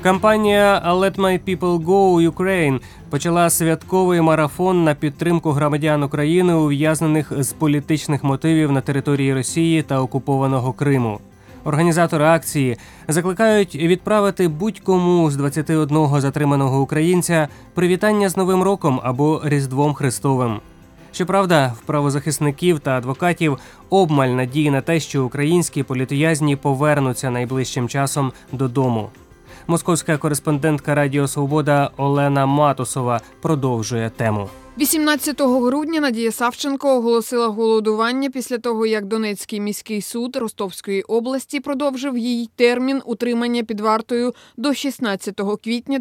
Кампанія «Let my people go Ukraine» почала святковий марафон на підтримку громадян України, ув'язнених з політичних мотивів на території Росії та окупованого Криму. Організатори акції закликають відправити будь-кому з 21 затриманого українця привітання з Новим роком або Різдвом Христовим. Щоправда, в правозахисників та адвокатів обмаль надії на те, що українські політв'язні повернуться найближчим часом додому. Московська кореспондентка Радіо Свобода Олена Матусова продовжує тему. 18 грудня Надія Савченко оголосила голодування після того, як Донецький міський суд Ростовської області продовжив її термін утримання під вартою до 16 квітня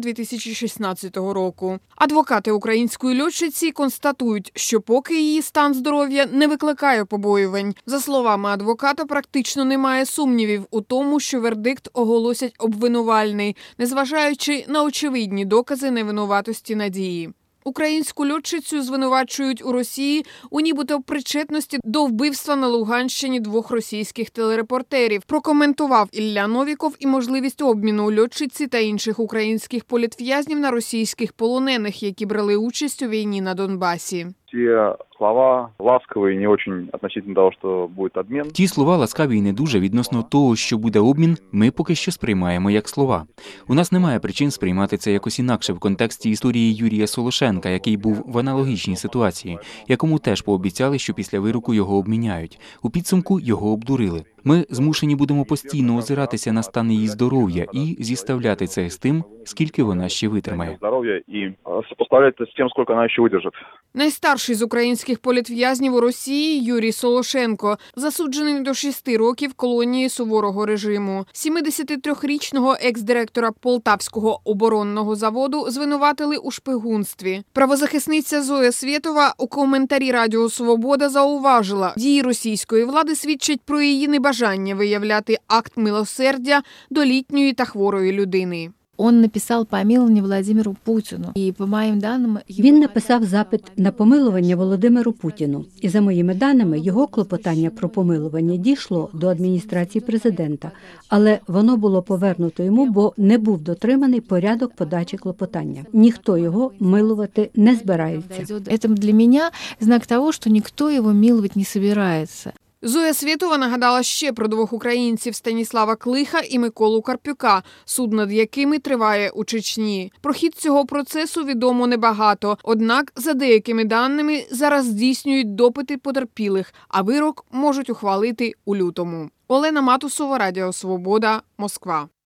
2016 року. Адвокати української льотчиці констатують, що поки її стан здоров'я не викликає побоювань. За словами адвоката, практично немає сумнівів у тому, що вердикт оголосять обвинувальний, незважаючи на очевидні докази невинуватості Надії. Українську льотчицю звинувачують у Росії у нібито причетності до вбивства на Луганщині 2 російських телерепортерів. Прокоментував Ілля Новіков і можливість обміну льотчиці та інших українських політв'язнів на російських полонених, які брали участь у війні на Донбасі. Те слова ласкові, не дуже относительно того, що буде обмін. Ті слова ласкаві і не дуже відносно того, що буде обмін, ми поки що сприймаємо як слова. У нас немає причин сприймати це якось інакше в контексті історії Юрія Солошенка, який був в аналогічній ситуації, якому теж пообіцяли, що після вироку його обміняють. У підсумку його обдурили. Ми змушені будемо постійно озиратися на стан її здоров'я і зіставляти це з тим, скільки вона ще витримає. Здоров'я і співставляти з тим, скільки вона ще видержить. Найстарший з українських політв'язнів у Росії Юрій Солошенко, засуджений до 6 років колонії суворого режиму. 73-річного екс-директора Полтавського оборонного заводу звинуватили у шпигунстві. Правозахисниця Зоя Свєтова у коментарі Радіо Свобода зауважила, дії російської влади свідчать про її небажання виявляти акт милосердя до літньої та хворої людини. Он написав помилування Владимиру Путіну. І по моїм даним, він написав запит на помилування Володимиру Путіну. І за моїми даними, його клопотання про помилування дійшло до адміністрації президента, але воно було повернуто йому, бо не був дотриманий порядок подачі клопотання. Ніхто його милувати не збирається. Це для мене знак того, що ніхто його милувати не збирається. Зоя Свєтова нагадала ще про 2 українців – Станіслава Клиха і Миколу Карпюка, суд над якими триває у Чечні. Про хід цього процесу відомо небагато, однак, за деякими даними, зараз здійснюють допити потерпілих, а вирок можуть ухвалити у лютому. Олена Матусова, Радіо Свобода, Москва.